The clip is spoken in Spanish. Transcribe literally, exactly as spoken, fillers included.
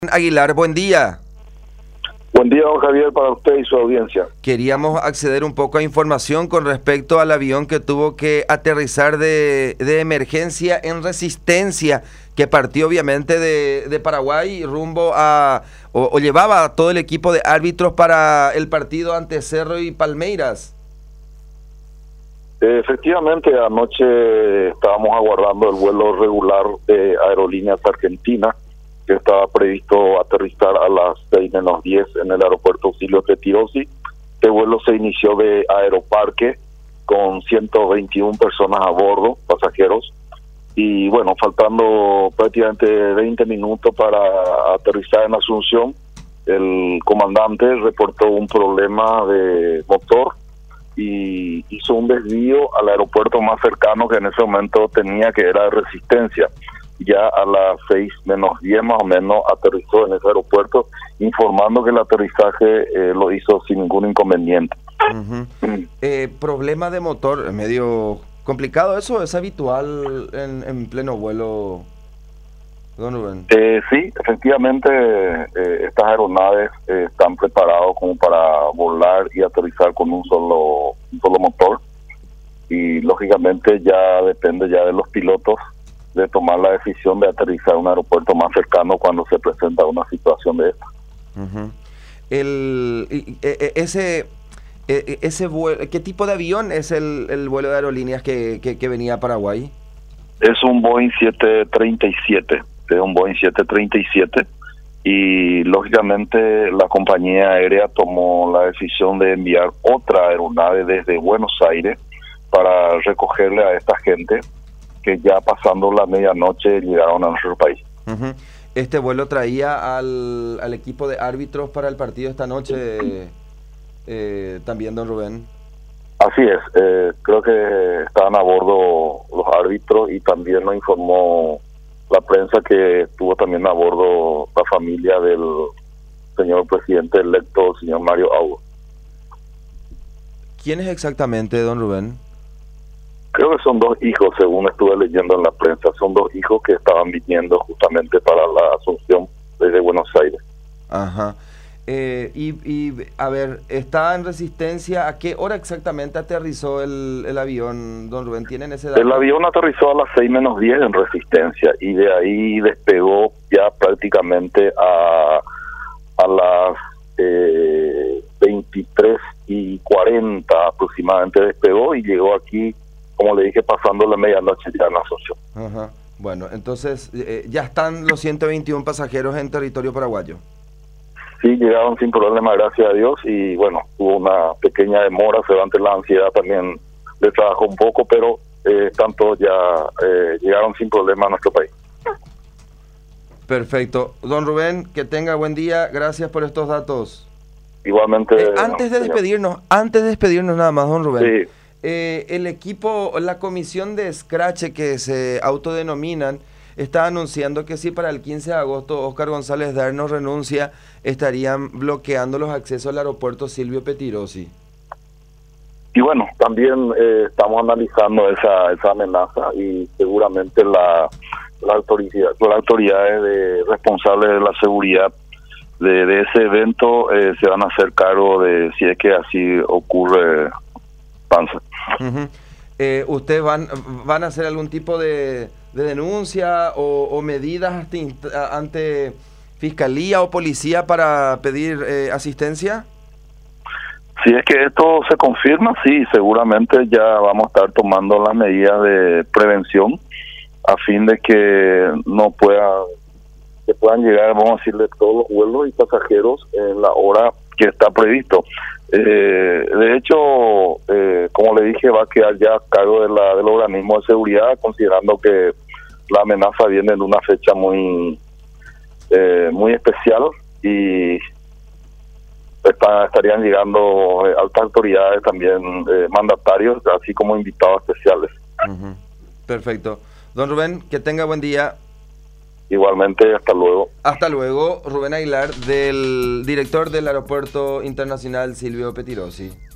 Aguilar, buen día. Buen día, don Javier, para usted y su audiencia. Queríamos acceder un poco a información con respecto al avión que tuvo que aterrizar de, de emergencia en Resistencia, que partió obviamente de, de Paraguay rumbo a, o, o llevaba a todo el equipo de árbitros para el partido ante Cerro y Palmeiras. Efectivamente, anoche estábamos aguardando el vuelo regular de Aerolíneas Argentinas, que estaba previsto aterrizar a las seis menos diez en el aeropuerto Auxilio Pettirossi. Este vuelo se inició de Aeroparque con ciento veintiuna personas a bordo, pasajeros, y bueno, faltando prácticamente veinte minutos para aterrizar en Asunción, el comandante reportó un problema de motor y hizo un desvío al aeropuerto más cercano que en ese momento tenía, que era de Resistencia. Ya a las seis menos diez más o menos aterrizó en ese aeropuerto, informando que el aterrizaje eh, lo hizo sin ningún inconveniente. Uh-huh. mm. eh, problema de motor, medio complicado eso, ¿es habitual en, en pleno vuelo, don Rubén? Eh, sí, efectivamente eh, estas aeronaves eh, están preparados como para volar y aterrizar con un solo, un solo motor, y lógicamente ya depende ya de los pilotos de tomar la decisión de aterrizar a un aeropuerto más cercano cuando se presenta una situación de esta. Uh-huh. El, ese, ese vuelo, ¿qué tipo de avión es el, el vuelo de aerolíneas que, que, que venía a Paraguay? Es un Boeing siete treinta y siete, es un Boeing siete treinta y siete, y lógicamente la compañía aérea tomó la decisión de enviar otra aeronave desde Buenos Aires para recogerle a esta gente que ya pasando la medianoche llegaron a nuestro país. Uh-huh. Este vuelo traía al, al equipo de árbitros para el partido esta noche, eh, también, don Rubén. Así es, eh, creo que estaban a bordo los árbitros, y también nos informó la prensa que estuvo también a bordo la familia del señor presidente electo, el señor Mario Audo. ¿Quién es exactamente, don Rubén? Creo que son dos hijos, según estuve leyendo en la prensa. Son dos hijos que estaban viniendo justamente para la Asunción desde Buenos Aires. Ajá. Eh, y, y, a ver, ¿está en Resistencia? ¿A qué hora exactamente aterrizó el, el avión, don Rubén? ¿Tienen ese dato? El avión aterrizó a las seis menos diez en Resistencia, y de ahí despegó ya prácticamente a, a las eh, veintitrés y cuarenta aproximadamente despegó, y llegó aquí, como le dije, pasando la medianoche ya en Asunción. Ajá. Bueno, entonces, eh, ¿ya están los ciento veintiún pasajeros en territorio paraguayo? Sí, llegaron sin problema, gracias a Dios, y bueno, hubo una pequeña demora, se ante la ansiedad también le trabajó un poco, pero eh, están todos ya, eh, llegaron sin problema a nuestro país. Perfecto. Don Rubén, que tenga buen día, gracias por estos datos. Igualmente. Eh, antes de señor. despedirnos, antes de despedirnos nada más, don Rubén. Sí. Eh, el equipo, la comisión de Scratch que se autodenominan, está anunciando que si para el quince de agosto Óscar González Darnos renuncia, estarían bloqueando los accesos al aeropuerto Silvio Pettirossi. Y bueno, también eh, estamos analizando esa esa amenaza, y seguramente la, la autoridad, las autoridades de, responsables de la seguridad de, de ese evento eh, se van a hacer cargo de si es que así ocurre. Panza. Uh-huh. eh, ¿Ustedes van, van a hacer algún tipo de, de denuncia o, o medidas ante, ante fiscalía o policía para pedir eh, asistencia? Si es que esto se confirma, sí, seguramente ya vamos a estar tomando las medidas de prevención a fin de que no puedan, que puedan llegar, vamos a decirle, todos los vuelos y pasajeros en la hora que está previsto. Eh, de hecho, eh, como le dije, va a quedar ya a cargo de la, del organismo de seguridad, considerando que la amenaza viene en una fecha muy eh, muy especial, y está, estarían llegando eh, altas autoridades también, eh, mandatarios, así como invitados especiales. Uh-huh. Perfecto. Don Rubén, que tenga buen día. Igualmente, hasta luego. Hasta luego, Rubén Aguilar, del director del Aeropuerto Internacional Silvio Pettirossi.